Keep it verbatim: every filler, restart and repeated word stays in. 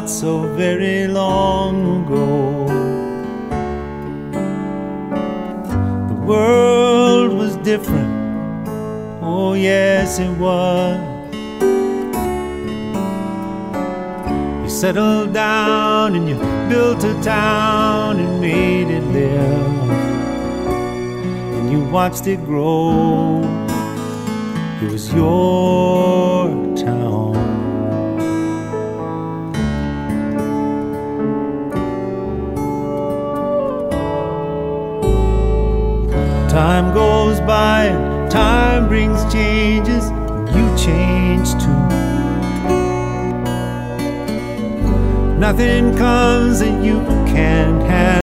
not so very long ago. The world was different, oh yes it was. You settled down and you built a town and made it live, and you watched it grow. It was your town. Time goes by and time brings changes, and you change too. Nothing comes that you can't have.